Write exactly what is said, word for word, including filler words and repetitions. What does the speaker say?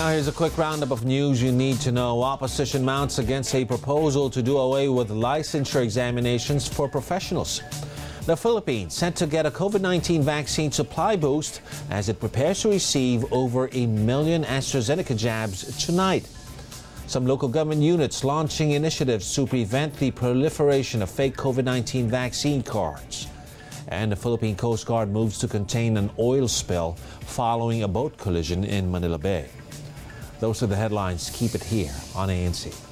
Now here's a quick roundup of news you need to know. Opposition mounts against a proposal to do away with licensure examinations for professionals. The Philippines set to get a COVID nineteen vaccine supply boost as it prepares to receive over a million AstraZeneca jabs tonight. Some local government units launching initiatives to prevent the proliferation of fake COVID nineteen vaccine cards. And the Philippine Coast Guard moves to contain an oil spill following a boat collision in Manila Bay. Those are the headlines. Keep it here on A N C.